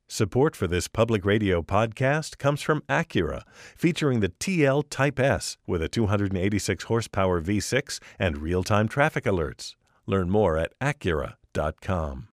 Support for this public radio podcast comes from Acura, featuring the TL Type S with a 286 horsepower V6 and real-time traffic alerts. Learn more at Acura.com.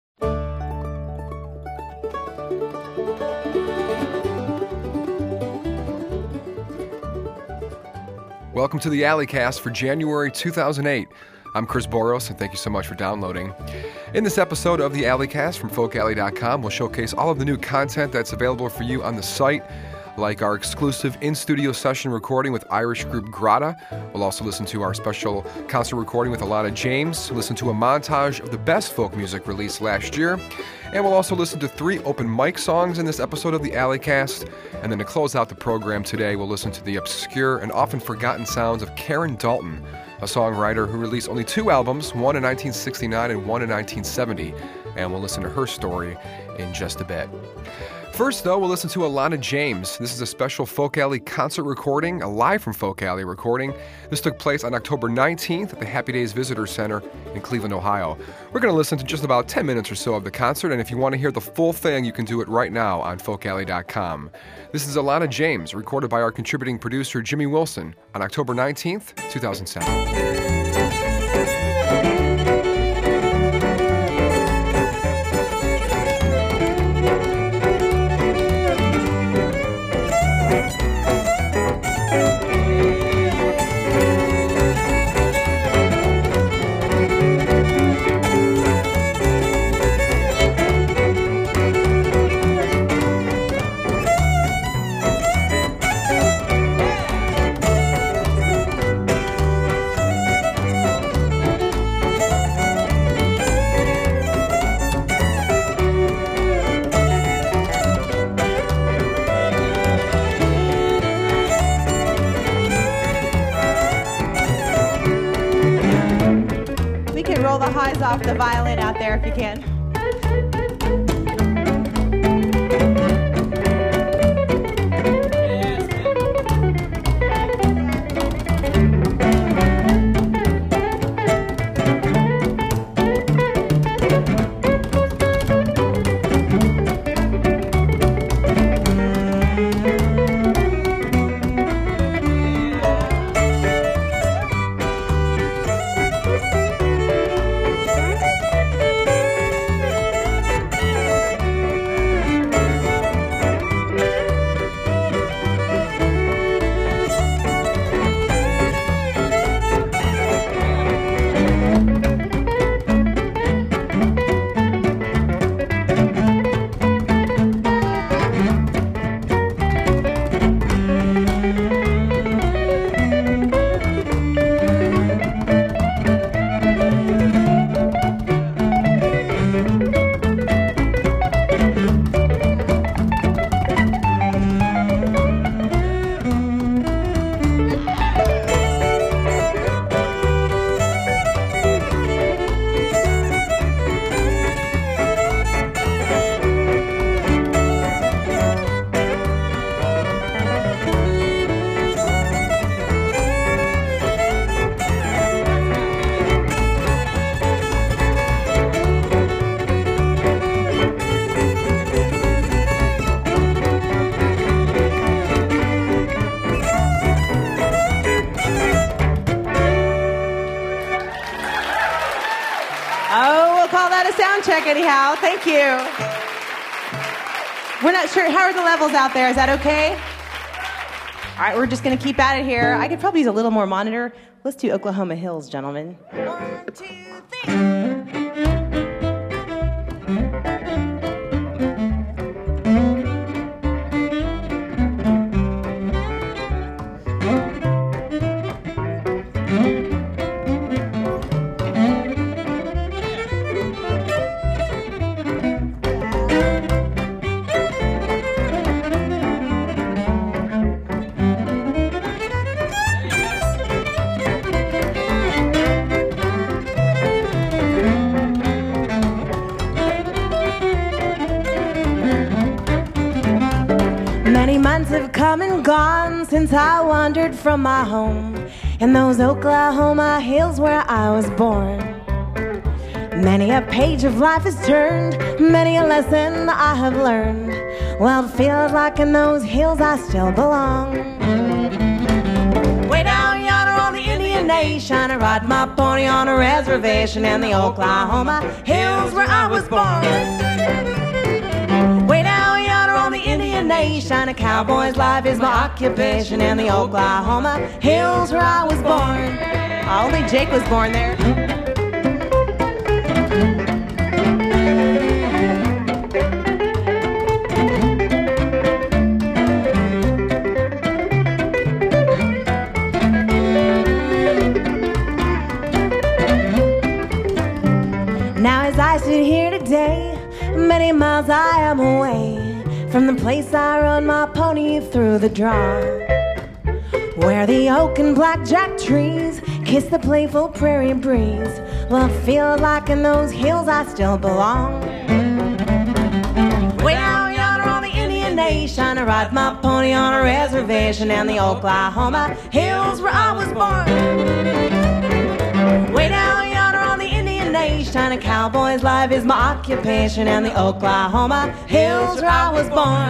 Welcome to the Alleycast for January 2008. I'm Chris Boros, and thank you so much for downloading. In this episode of the Alleycast from FolkAlley.com, we'll showcase all of the new content that's available for you on the site, like our exclusive in-studio session recording with Irish group Grata. We'll also listen to our special concert recording with Alana James, listen to a montage of the best folk music released last year, and we'll also listen to 3 open mic songs in this episode of the Alleycast. And then to close out the program today, we'll listen to the obscure and often forgotten sounds of Karen Dalton, a songwriter who released only 2 albums, one in 1969 and one in 1970, and we'll listen to her story in just a bit. First, though, we'll listen to Alana James. This is a special Folk Alley concert recording, a live from Folk Alley recording. This took place on October 19th at the Happy Days Visitor Center in Cleveland, Ohio. We're going to listen to just about 10 minutes or so of the concert, and if you want to hear the full thing, you can do it right now on FolkAlley.com. This is Alana James, recorded by our contributing producer Jimmy Wilson on October 19th, 2007. Off the violin out there if you can. Check anyhow. Thank you. We're not sure. How are the levels out there? Is that okay? All right, we're just going to keep at it here. I could probably use a little more monitor. Let's do Oklahoma Hills, gentlemen. 1, 2, 3. Many months have come and gone since I wandered from my home in those Oklahoma hills where I was born. Many a page of life is turned, many a lesson I have learned. Well, it feels like in those hills I still belong. Way down yonder on the Indian Nation, I ride my pony on a reservation in the Oklahoma hills where I was born. Way down yonder on the Indian Nation, a cowboy's life is my occupation in the Oklahoma hills where I was born. Only Jake was born there. Now as I sit here today, many miles I am away from the place I rode my pony through the draw, where the oak and blackjack trees kiss the playful prairie breeze. Well, it feels like in those hills I still belong. Way down yonder on the Indian Nation, I ride my pony on a reservation in the Oklahoma hills where I was born. Way down yonder on the Indian Nation, a cowboy's life is my occupation in the Oklahoma hills where I was born.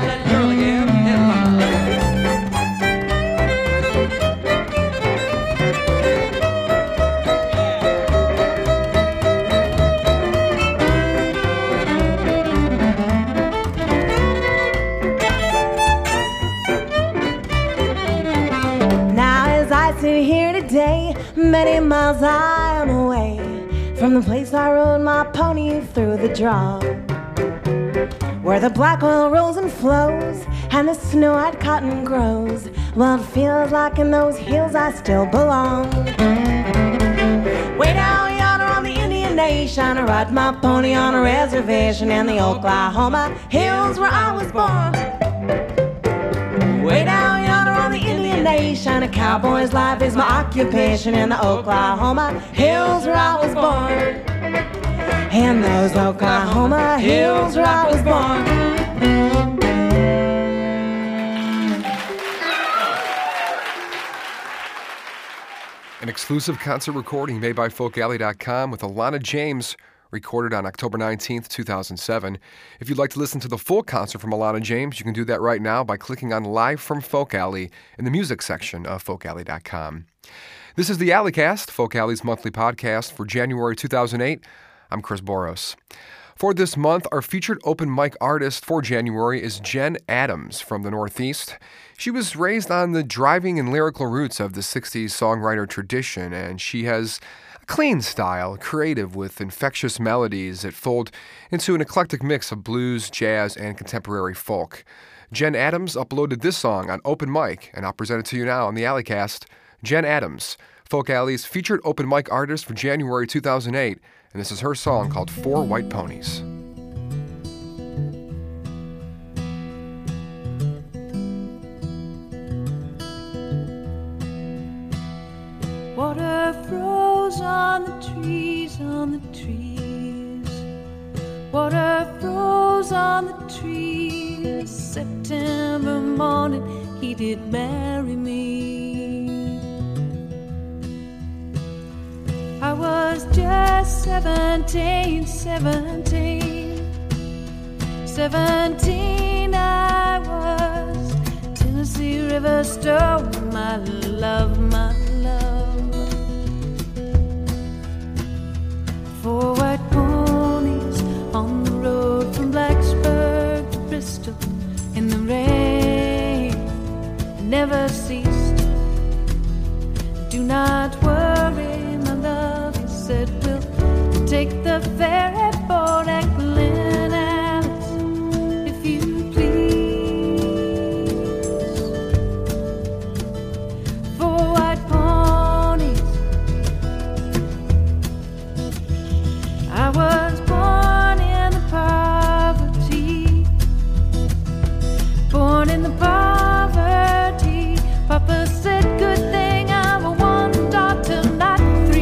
Here today, many miles I am away from the place I rode my pony through the draw, where the black oil rolls and flows and the snow-white cotton grows. Well, it feels like in those hills I still belong. Way down yonder on the Indian Nation, I ride my pony on a reservation in the Oklahoma hills where I was born. Way down yonder on the Indian Nation, a cowboy's life is my occupation in the Oklahoma hills where I was born. In those Oklahoma hills where I was born. An exclusive concert recording made by FolkAlley.com with Alana James, recorded on October 19th, 2007. If you'd like to listen to the full concert from Alana James, you can do that right now by clicking on Live from Folk Alley in the music section of FolkAlley.com. This is the Alleycast, Folk Alley's monthly podcast for January 2008. I'm Chris Boros. For this month, our featured open mic artist for January is Jen Adams from the Northeast. She was raised on the driving and lyrical roots of the 60s songwriter tradition, and she has clean style, creative with infectious melodies that fold into an eclectic mix of blues, jazz, and contemporary folk. Jen Adams uploaded this song on Open Mic, and I'll present it to you now on the Alleycast. Jen Adams, Folk Alley's featured open mic artist for January 2008, and this is her song called 4 White Ponies. Water froze on the trees, on the trees. Water froze on the trees. September morning, he did marry me. I was just 17 I was. Tennessee River stole my love, my love. 4 white ponies on the road from Blacksburg to Bristol in the rain never ceased. Do not worry, my love, he said, we'll take the ferry boat at Glen Alice, if you please. 4 white ponies. I was born in the poverty, born in the poverty. Papa said, good thing I'm a 1 daughter, not 3.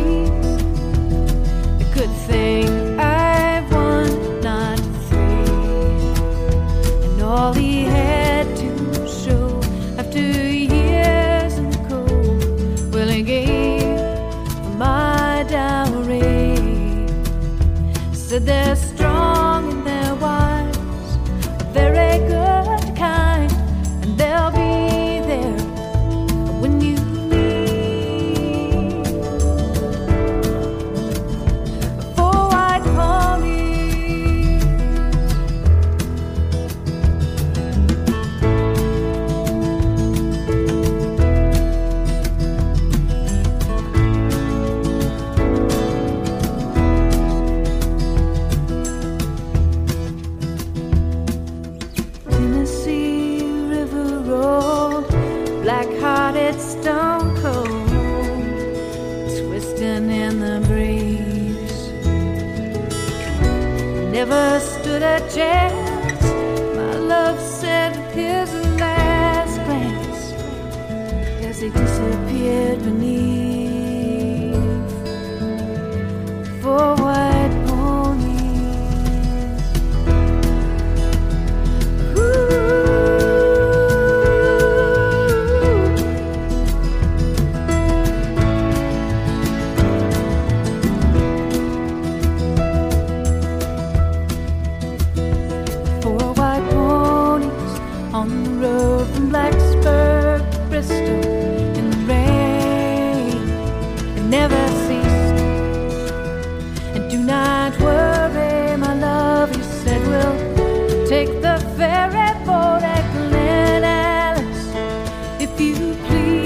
A good thing I've 1, not 3. And all he had to show after years in the cold, well, he gave my dowry. never stood a chance. My love said with his last glance as he disappeared beneath 4 white ponies. Ooh. 4 white ponies on the road from Blacksburg to Bristol in the rain. It never ceased. And do not worry, my love, he said, we'll take the ferry boat at Glen Alice, if you please.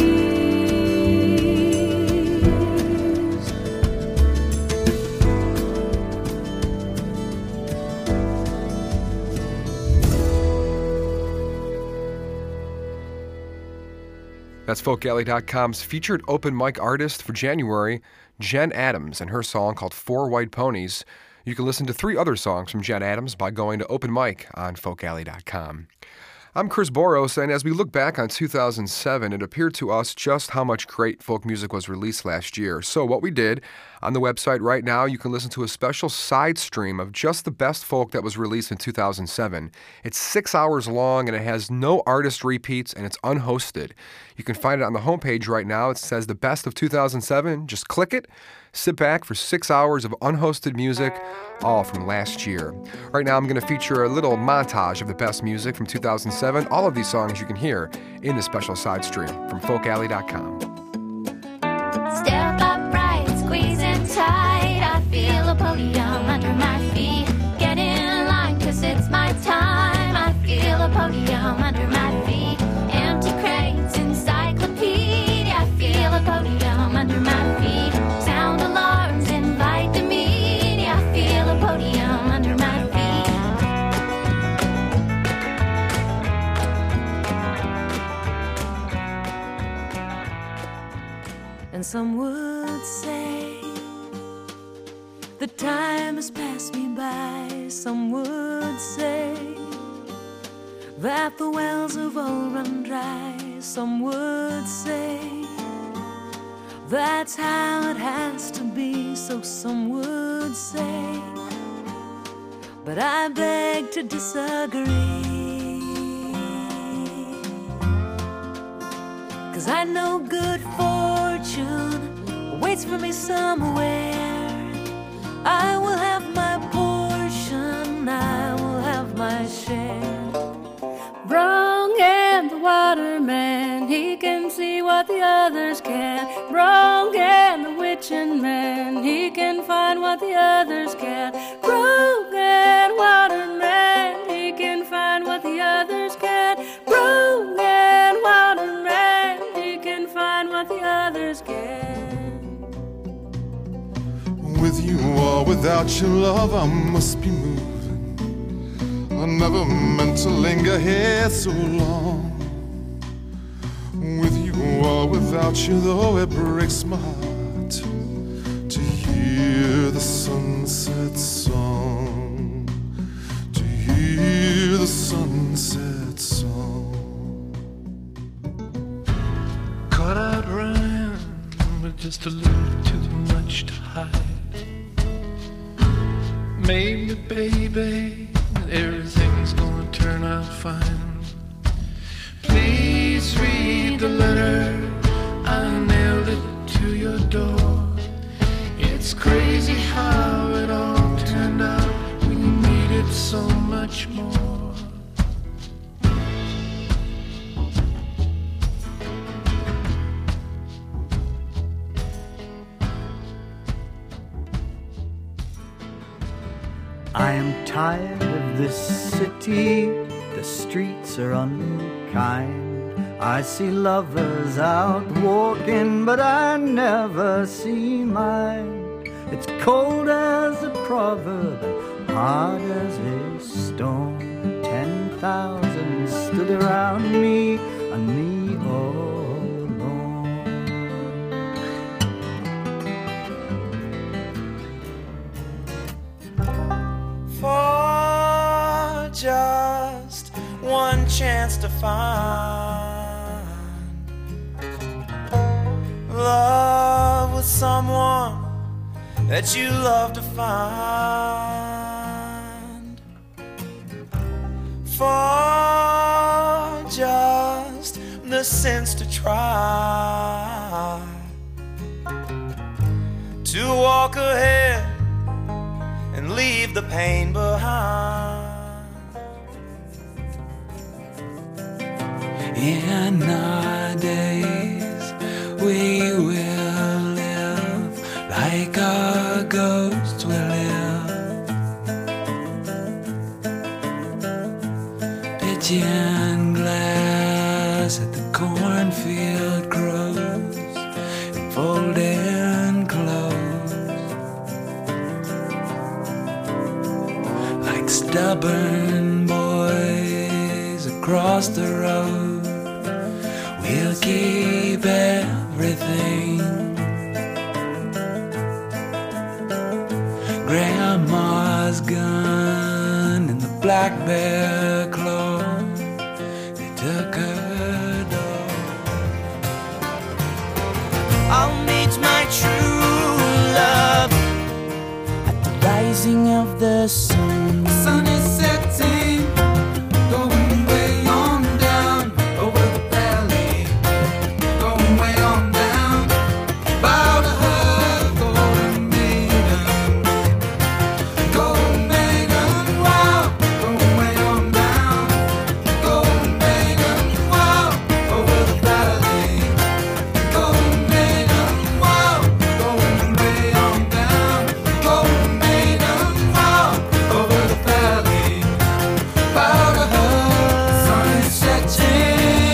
That's FolkAlley.com's featured open mic artist for January, Jen Adams, and her song called 4 White Ponies. You can listen to 3 other songs from Jen Adams by going to Open Mic on FolkAlley.com. I'm Chris Boros, and as we look back on 2007, it appeared to us just how much great folk music was released last year. So what we did, on the website right now, you can listen to a special side stream of just the best folk that was released in 2007. It's 6 hours long, and it has no artist repeats, and it's unhosted. You can find it on the homepage right now. It says the best of 2007. Just click it. Sit back for 6 hours of unhosted music, all from last year. Right now, I'm going to feature a little montage of the best music from 2007. All of these songs you can hear in the special side stream from FolkAlley.com. Step upright, squeezing tight. I feel a podium under my feet. Get in line, 'cause it's my time. I feel a podium under my feet. Empty crates, encyclopedia. I feel a podium under my feet. Sound alarms invite the media. I feel a podium under my feet. And some would say the time has passed me by. Some would say that the wells have all run dry. Some would say that's how it has to be. So some would say, but I beg to disagree. 'Cause I know good fortune waits for me somewhere. I will have my portion, I will have my share. Wrong and the waterman, he can see what the others can't. Wrong and the witching man, he can find what the others can't. Wrong and waterman, he can find what the others can't. Wrong and waterman, he can find what the others can. With you or without your love, I must be moving. I never meant to linger here so long. With you or without you, though, it breaks my heart to hear the sunset song. To hear the sunset song. Caught out running with just a little too much to hide. Maybe, baby, everything's gonna turn out fine. Please read the letter, I nailed it to your door. It's crazy how it all turned out. We needed so much more. I am tired of this city, the streets are unkind. I see lovers out walking, but I never see mine. It's cold as a proverb, hard as a stone. 10,000 stood around me, and me all alone. For one chance to find love with someone that you love to find, for just the sense to try to walk ahead and leave the pain behind. In our days we will live like our ghosts will live, pigeon glass at the cornfield grows and folding clothes like stubborn boys across the road. We'll keep everything. Grandma's gun and the black bear claw, they took her dog. I'll meet my true love at the rising of the sun. The sun is setting, going way on down over the valley, going way on down. Bow to her, golden maiden, golden maiden, wow, going way on down, golden maiden, wow, over the valley, golden maiden, wow, going way on down, golden maiden, wow, over the valley. Bow to her, sun is setting.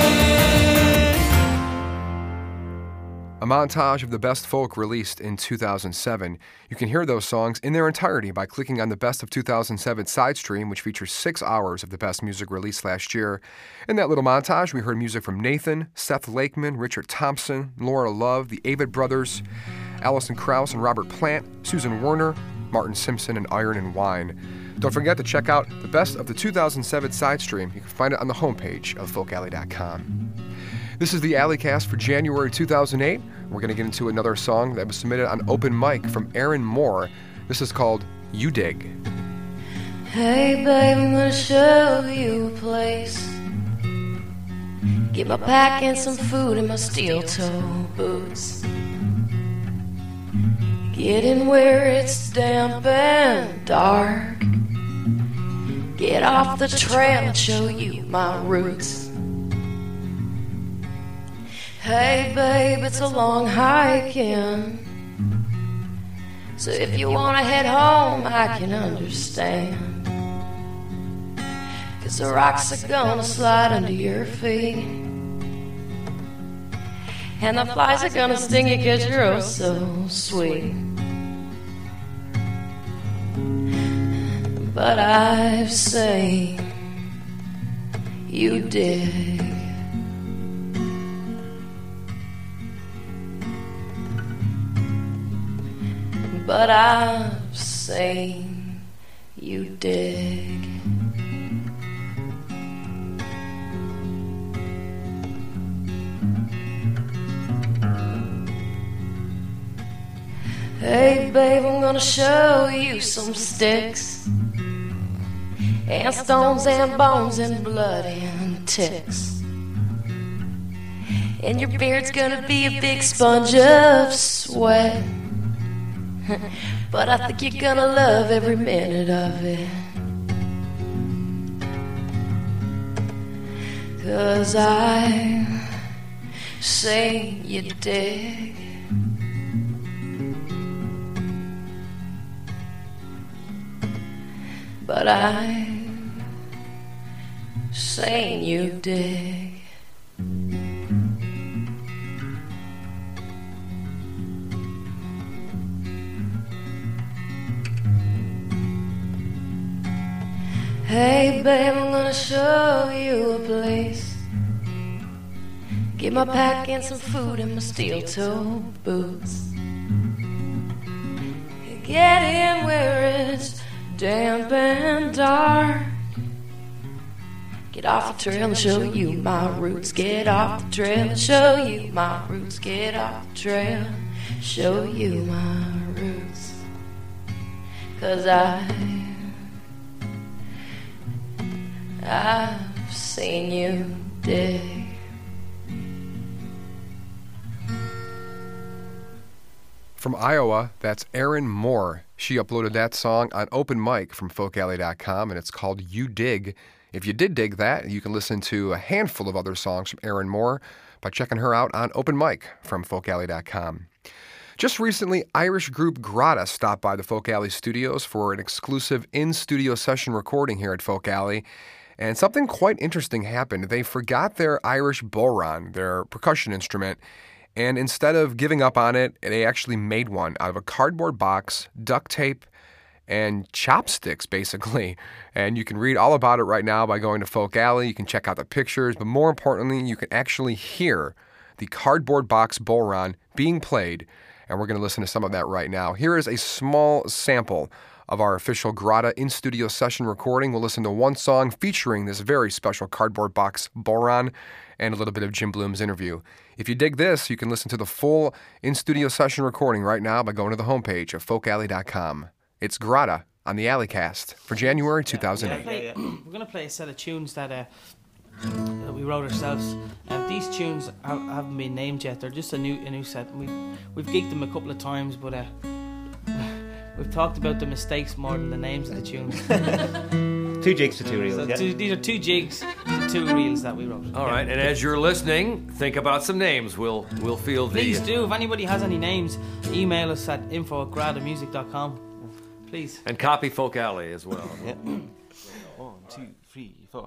A montage of the best folk released in 2007. You can hear those songs in their entirety by clicking on the Best of 2007 side stream, which features 6 hours of the best music released last year. In that little montage, we heard music from Nathan, Seth Lakeman, Richard Thompson, Laura Love, the Avid Brothers, Alison Krauss and Robert Plant, Susan Werner, Martin Simpson, and Iron and Wine. Don't forget to check out the Best of the 2007 side stream. You can find it on the homepage of folkalley.com. This is the Alleycast for January 2008. We're going to get into another song that was submitted on Open Mic from Aaron Moore. This is called You Dig. Hey babe, I'm gonna show you a place. Get my pack and some food and my steel toe boots. Get in where it's damp and dark. Get off the trail and show you my roots. Hey babe, it's a long hike in, so if you wanna head home I can understand, 'cause the rocks are gonna slide under your feet, and the flies are gonna sting you 'cause you're oh so sweet. But I've seen you dig. But I've seen you dig. Hey babe, I'm gonna show you some sticks and stones and bones and blood and ticks, and your beard's gonna be a big sponge of sweat. But I think you're gonna love every minute of it, 'cause I've seen you dig. But I've seen you dig. Hey babe, I'm gonna show you a place. Get my pack and some food and my steel toe boots. Get in where it's damp and dark. Get off the trail and show you my roots. Get off the trail and show you my roots. Get off the trail, show you my roots. 'Cause I've seen you dig. From Iowa, that's Erin Moore. She uploaded that song on Open Mic from folkalley.com, and it's called You Dig. If you did dig that, you can listen to a handful of other songs from Erin Moore by checking her out on Open Mic from folkalley.com. Just recently, Irish group Grata stopped by the Folk Alley studios for an exclusive in-studio session recording here at Folk Alley, and something quite interesting happened. They forgot their Irish bodhrán, their percussion instrument, and instead of giving up on it, they actually made one out of a cardboard box, duct tape, and chopsticks, basically. And you can read all about it right now by going to Folk Alley. You can check out the pictures, but more importantly, you can actually hear the cardboard box bodhrán being played, and we're going to listen to some of that right now. Here is a small sample of our official Grata in-studio session recording. We'll listen to one song featuring this very special cardboard box bodhrán and a little bit of Jim Bloom's interview. If you dig this, you can listen to the full in-studio session recording right now by going to the homepage of folkalley.com. It's Grata on the Alleycast for January 2008. We're going to play a set of tunes that we wrote ourselves. These tunes haven't been named yet. They're just a new set. We've geeked them a couple of times, but we've talked about the mistakes more than the names of the tunes. 2 jigs to 2 reels. So these are 2 jigs to 2 reels that we wrote. All right, and as you're listening, think about some names. We'll feel the... Please do. If anybody has any names, email us at info@gratamusic.com. Please. And copy Folk Alley as well. Yeah. 1, 2, 3, 4.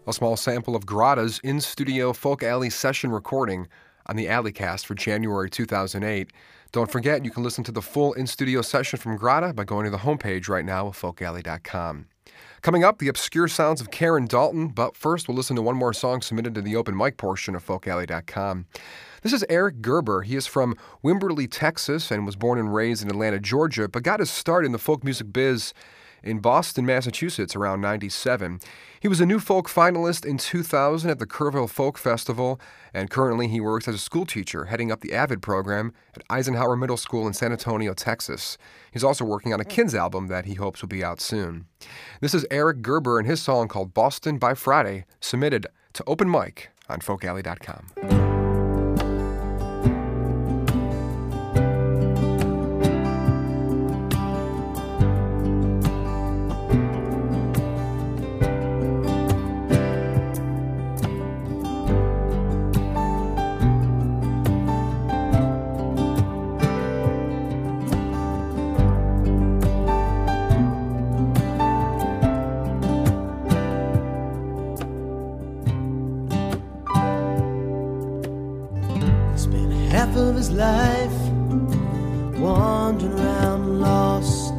a small sample of Grada's in-studio Folk Alley session recording on the Alleycast for January 2008. Don't forget, you can listen to the full in-studio session from Grada by going to the homepage right now of folkalley.com. Coming up, the obscure sounds of Karen Dalton, but first we'll listen to one more song submitted to the open mic portion of folkalley.com. This is Eric Gerber. He is from Wimberley, Texas, and was born and raised in Atlanta, Georgia, but got his start in the folk music biz in Boston, Massachusetts around 97. He was a New Folk finalist in 2000 at the Kerrville Folk Festival, and currently he works as a school teacher heading up the AVID program at Eisenhower Middle School in San Antonio, Texas. He's also working on a Kins album that he hopes will be out soon. This is Eric Gerber and his song called Boston by Friday, submitted to open mic on folkalley.com. Of his life wandering around lost,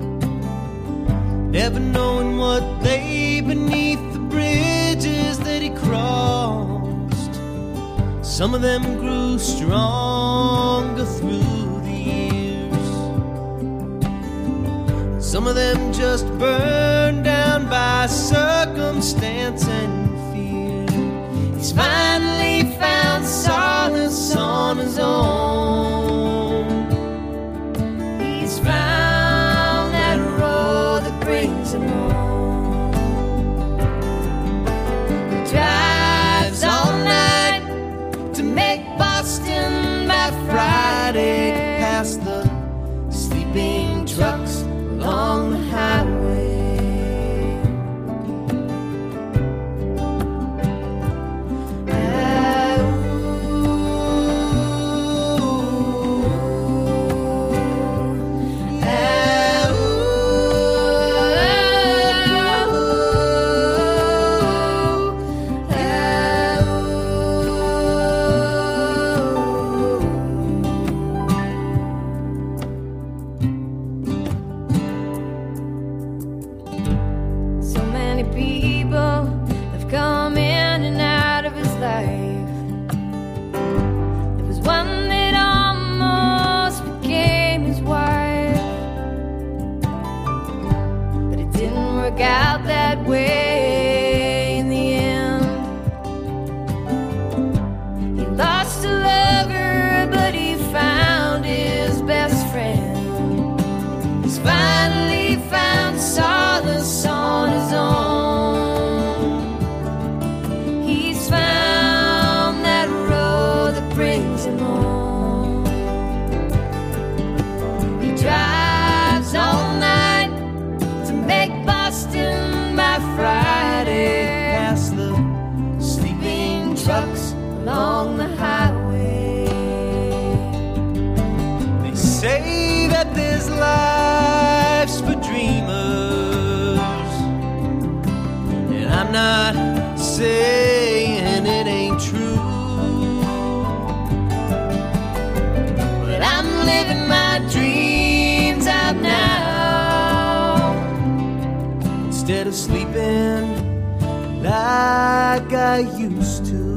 never knowing what lay beneath the bridges that he crossed. Some of them grew stronger through the years, some of them just burned down by circumstance and fear. He's finally found solace on his own. He's found that road that brings him home. He drives all night to make Boston by Friday, past the sleeping trucks along the highway. Saying it ain't true, but I'm living my dreams out now, instead of sleeping like I used to.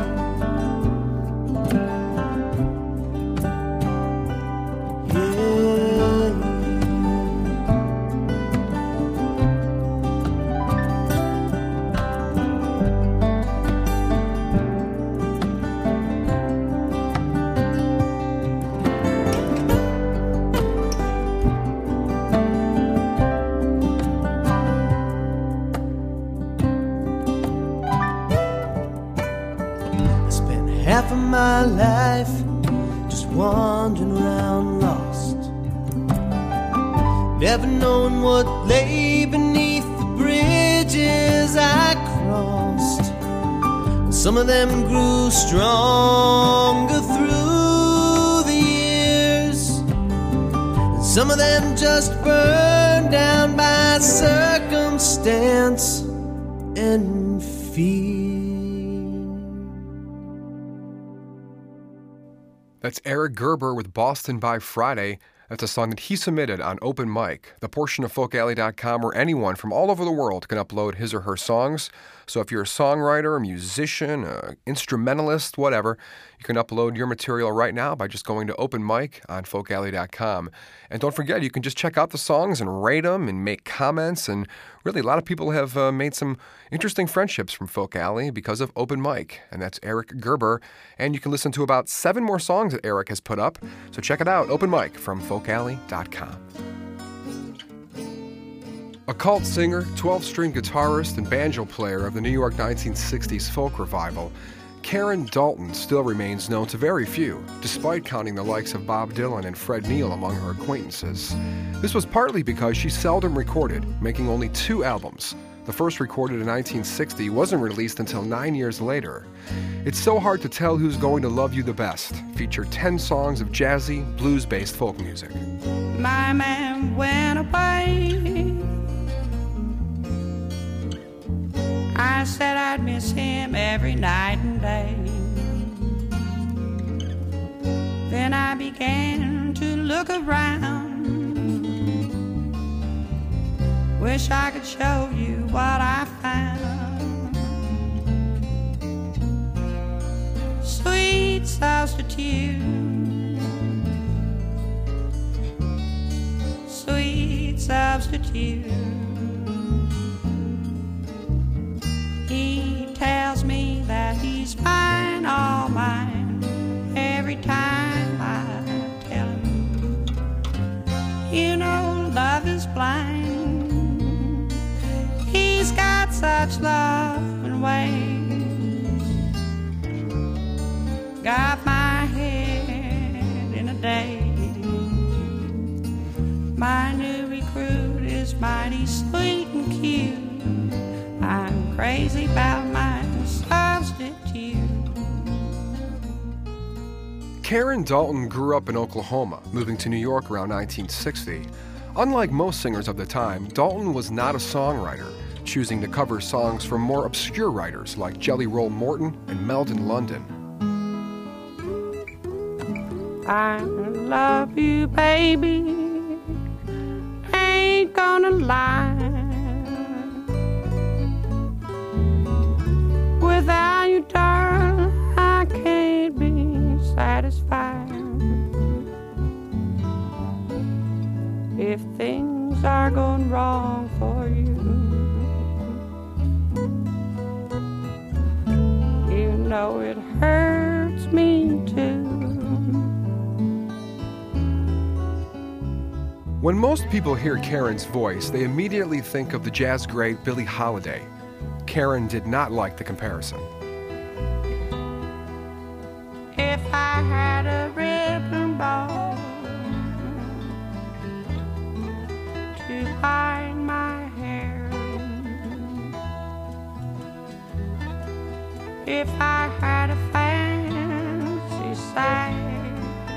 Half of my life just wandering around lost, never knowing what lay beneath the bridges I crossed. Some of them grew stronger through the years, and some of them just burned down by circumstance and fear. feel. That's Eric Gerber with Boston by Friday. That's a song that he submitted on Open Mic, the portion of FolkAlley.com where anyone from all over the world can upload his or her songs. So if you're a songwriter, a musician, an instrumentalist, whatever, you can upload your material right now by just going to Open Mic on FolkAlley.com. And don't forget, you can just check out the songs and rate them and make comments. And really, a lot of people have made some interesting friendships from Folk Alley because of Open Mic. And that's Eric Gerber. And you can listen to about 7 more songs that Eric has put up. So check it out, Open Mic from FolkAlley.com. A cult singer, 12-string guitarist, and banjo player of the New York 1960s folk revival, Karen Dalton still remains known to very few, despite counting the likes of Bob Dylan and Fred Neil among her acquaintances. This was partly because she seldom recorded, making only 2 albums. The first, recorded in 1960, wasn't released until 9 years later. It's So Hard to Tell Who's Going to Love You the Best featured 10 songs of jazzy, blues-based folk music. My man went away. I said I'd miss him every night and day. Then I began to look around. Wish I could show you what I found. Sweet substitute, sweet substitute. He tells me that he's mine, all mine, every time I tell him. You know love is blind. He's got such love and ways. Got my head in a daze. My new recruit is mighty sweet and cute. I'm crazy about my substitute. Karen Dalton grew up in Oklahoma, moving to New York around 1960. Unlike most singers of the time, Dalton was not a songwriter, choosing to cover songs from more obscure writers like Jelly Roll Morton and Meldon London. I love you, baby. Ain't gonna lie. Without you, darling, I can't be satisfied. If things are going wrong for you, you know it hurts me too. When most people hear Karen's voice, they immediately think of the jazz great Billie Holiday. Karen did not like the comparison. If I had a ribbon ball to hide my hair, if I had a fancy sight,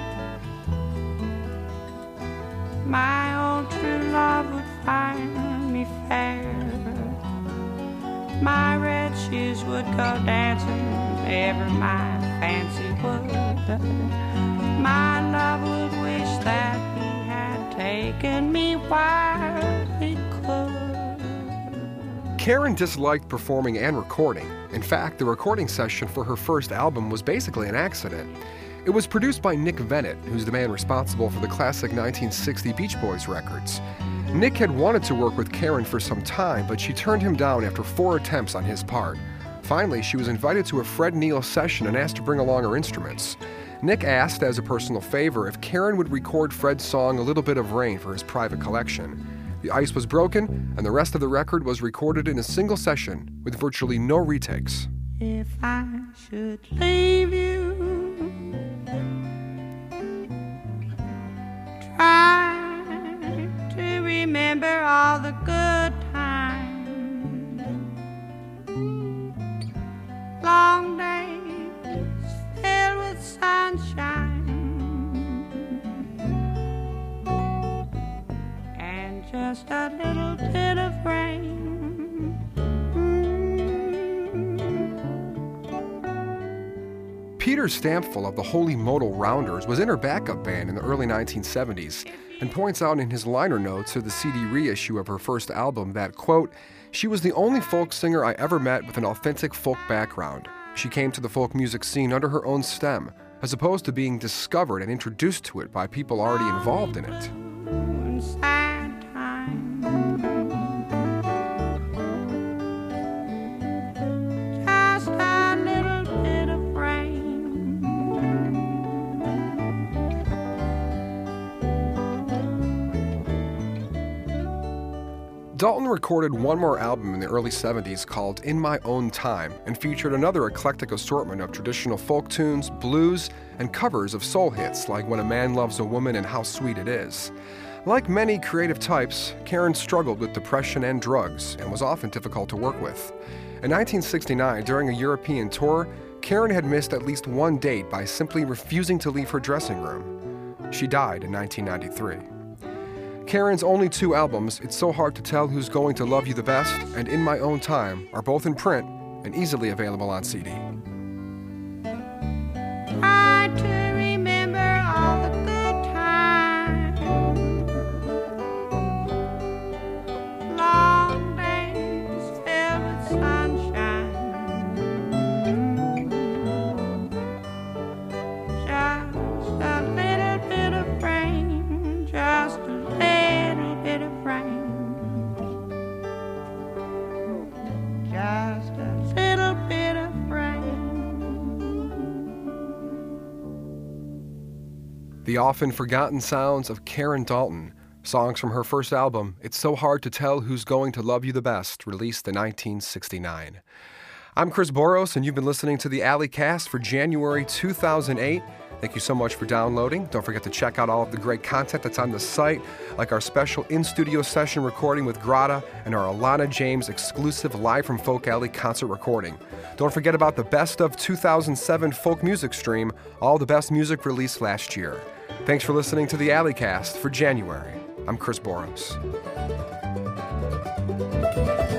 my own true love would find me fair. My red shoes would go dancing ever my fancy would. My love would wish that he had taken me while he could. Karen disliked performing and recording. In fact, the recording session for her first album was basically an accident. It was produced by Nick Vennett, who's the man responsible for the classic 1960 Beach Boys records. Nick had wanted to work with Karen for some time, but she turned him down after 4 attempts on his part. Finally, she was invited to a Fred Neil session and asked to bring along her instruments. Nick asked, as a personal favor, if Karen would record Fred's song A Little Bit of Rain for his private collection. The ice was broken, and the rest of the record was recorded in a single session with virtually no retakes. If I should leave you, try to remember all the good times, long days filled with sunshine, and just a little bit of rain. Peter Stampfel of the Holy Modal Rounders was in her backup band in the early 1970s and points out in his liner notes of the CD reissue of her first album that, quote, "She was the only folk singer I ever met with an authentic folk background. She came to the folk music scene under her own stem, as opposed to being discovered and introduced to it by people already involved in it." Dalton recorded one more album in the early 70s called In My Own Time and featured another eclectic assortment of traditional folk tunes, blues, and covers of soul hits like When a Man Loves a Woman and How Sweet It Is. Like many creative types, Karen struggled with depression and drugs and was often difficult to work with. In 1969, during a European tour, Karen had missed at least one date by simply refusing to leave her dressing room. She died in 1993. Karen's only two albums, It's So Hard to Tell Who's Going to Love You the Best and In My Own Time, are both in print and easily available on CD. Try to remember all the good times, long days filled with sunshine, just a little bit of rain, just a little bit of rain, just a little bit of rain. The often forgotten sounds of Karen Dalton, songs from her first album, It's So Hard to Tell Who's Going to Love You the Best, released in 1969. I'm Chris Boros, and you've been listening to the Alley Cast for January 2008. Thank you so much for downloading. Don't forget to check out all of the great content that's on the site, like our special in-studio session recording with Grata and our Alana James exclusive Live from Folk Alley concert recording. Don't forget about the Best of 2007 folk music stream, all the best music released last year. Thanks for listening to the Alley Cast for January. I'm Chris Boros.